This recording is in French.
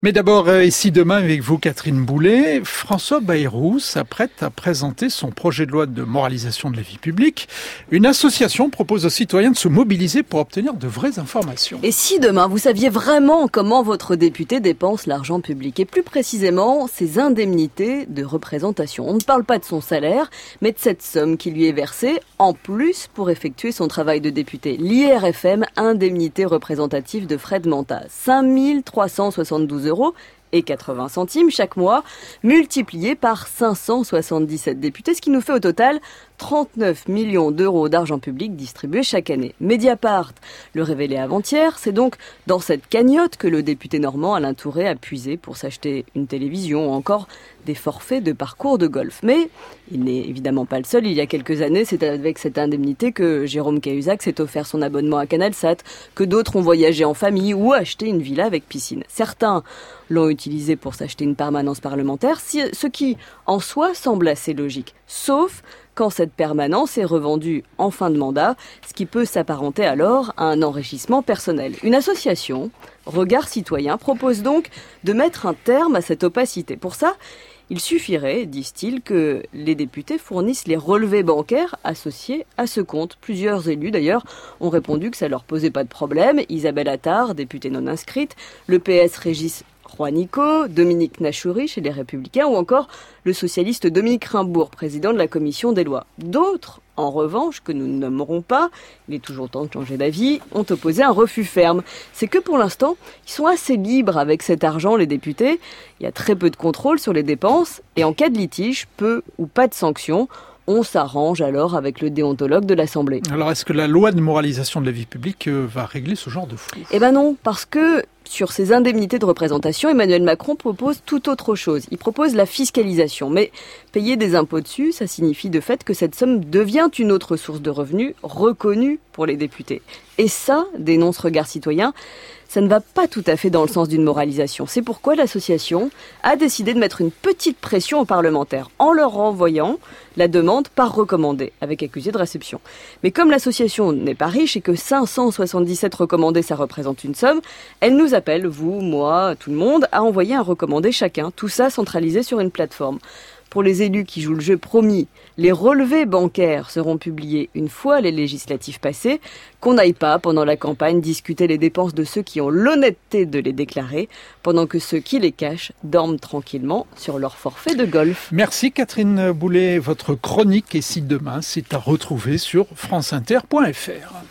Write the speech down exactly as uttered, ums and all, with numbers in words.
Mais d'abord, euh, ici demain avec vous, Catherine Boulet, François Bayrou s'apprête à présenter son projet de loi de moralisation de la vie publique. Une association propose aux citoyens de se mobiliser pour obtenir de vraies informations. Et si demain, vous saviez vraiment comment votre député dépense l'argent public, et plus précisément ses indemnités de représentation. On ne parle pas de son salaire, mais de cette somme qui lui est versée en plus pour effectuer son travail de député. L'I R F M, indemnité représentative de frais de mandat, cinq mille trois cent soixante-douze euros et quatre-vingts centimes chaque mois, multiplié par cinq cent soixante-dix-sept députés, ce qui nous fait au total trente-neuf millions d'euros d'argent public distribués chaque année. Mediapart le révélait avant-hier, c'est donc dans cette cagnotte que le député normand Alain Tourret a puisé pour s'acheter une télévision ou encore des forfaits de parcours de golf. Mais il n'est évidemment pas le seul. Il y a quelques années, c'est avec cette indemnité que Jérôme Cahuzac s'est offert son abonnement à CanalSat, que d'autres ont voyagé en famille ou acheté une villa avec piscine. Certains l'ont utilisé pour s'acheter une permanence parlementaire, ce qui, en soi, semble assez logique. Sauf quand cette permanence est revendue en fin de mandat, ce qui peut s'apparenter alors à un enrichissement personnel. Une association, Regard Citoyen, propose donc de mettre un terme à cette opacité. Pour ça, il suffirait, disent-ils, que les députés fournissent les relevés bancaires associés à ce compte. Plusieurs élus, d'ailleurs, ont répondu que ça leur posait pas de problème. Isabelle Attard, députée non inscrite, le P S Régis Roy-Nico, Dominique Nachouri chez les Républicains ou encore le socialiste Dominique Rimbourg, président de la commission des lois. D'autres, en revanche, que nous ne nommerons pas, il est toujours temps de changer d'avis, ont opposé un refus ferme. C'est que pour l'instant, ils sont assez libres avec cet argent, les députés. Il y a très peu de contrôle sur les dépenses et en cas de litige, peu ou pas de sanctions. On s'arrange alors avec le déontologue de l'Assemblée. Alors, est-ce que la loi de moralisation de la vie publique va régler ce genre de flou ? Eh ben non, parce que sur ces indemnités de représentation, Emmanuel Macron propose tout autre chose. Il propose la fiscalisation. Mais payer des impôts dessus, ça signifie de fait que cette somme devient une autre source de revenus reconnue pour les députés. Et ça, dénonce Regard Citoyen, ça ne va pas tout à fait dans le sens d'une moralisation. C'est pourquoi l'association a décidé de mettre une petite pression aux parlementaires en leur renvoyant la demande par recommandé, avec accusé de réception. Mais comme l'association n'est pas riche et que cinq cent soixante-dix-sept recommandés, ça représente une somme, elle nous appelle, vous, moi, tout le monde, à envoyer un recommandé chacun. Tout ça centralisé sur une plateforme. Pour les élus qui jouent le jeu promis, les relevés bancaires seront publiés une fois les législatives passées, qu'on n'aille pas pendant la campagne discuter les dépenses de ceux qui ont l'honnêteté de les déclarer, pendant que ceux qui les cachent dorment tranquillement sur leur forfait de golf. Merci Catherine Boulet. Votre chronique Et si demain, c'est à retrouver sur franceinter point fr.